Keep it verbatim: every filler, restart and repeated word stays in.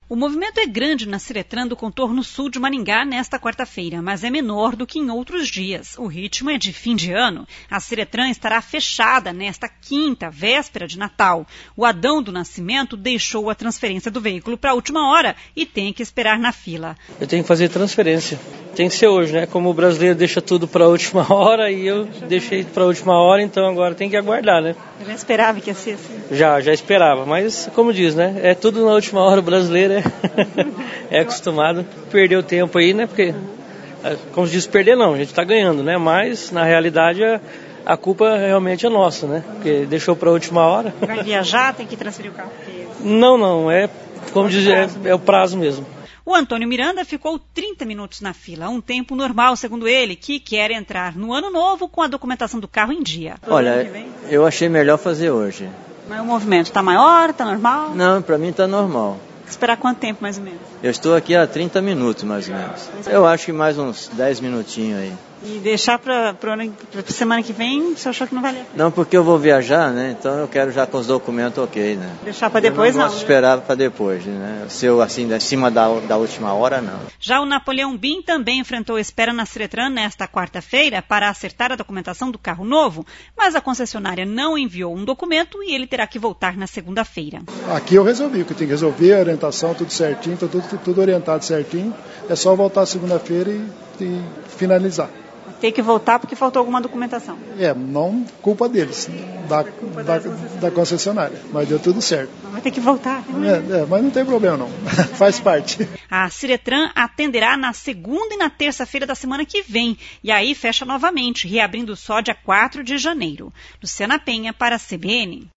O movimento é grande na Ciretran do contorno sul de Maringá nesta quarta-feira, mas é menor do que em outros dias. O ritmo é de fim de ano. A Ciretran estará fechada nesta quinta, véspera de Natal. O Adão do Nascimento deixou a transferência do veículo para a última hora e tem que esperar na fila. Eu tenho que fazer transferência. Tem que ser hoje, né? Como o brasileiro deixa tudo para a última hora e eu deixei para a última hora, então agora tem que aguardar, né? Eu já esperava que ia ser assim. Já, já esperava, mas como diz, né? É tudo na última hora, o brasileiro é, é acostumado. Perdeu tempo aí, né? Porque, como se diz, perder não, a gente está ganhando, né? Mas, na realidade, a, a culpa realmente é nossa, né? Porque deixou para a última hora. Vai viajar, tem que transferir o carro? Porque... Não, não, é, como diz, é, é o prazo mesmo. O Antônio Miranda ficou trinta minutos na fila, um tempo normal, segundo ele, que quer entrar no ano novo com a documentação do carro em dia. Olha, eu achei melhor fazer hoje. Mas o movimento está maior, está normal? Não, para mim está normal. Esperar quanto tempo, mais ou menos? Eu estou aqui há trinta minutos, mais ou menos. Eu acho que mais uns dez minutinhos aí. E deixar para a semana que vem, você achou que não valia a pena? Não, porque eu vou viajar, né? Então eu quero já com os documentos ok, né? Deixar para depois, eu não? não Posso né? esperar para depois, né? Se eu, assim, acima da, da última hora, não. Já o Napoleão Bim também enfrentou espera na Ciretran nesta quarta-feira para acertar a documentação do carro novo, mas a concessionária não enviou um documento e ele terá que voltar na segunda-feira. Aqui eu resolvi o que eu tenho que resolver, a orientação, tudo certinho, tudo, tudo orientado certinho. É só voltar segunda-feira e, e finalizar. Tem que voltar porque faltou alguma documentação. É, não culpa deles, da, culpa da, concessionária. da concessionária, mas deu tudo certo. Mas vai ter que voltar. É, é, mas não tem problema não, faz parte. A Ciretran atenderá na segunda e na terça-feira da semana que vem, e aí fecha novamente, reabrindo só dia quatro de janeiro. Luciana Penha para a C B N.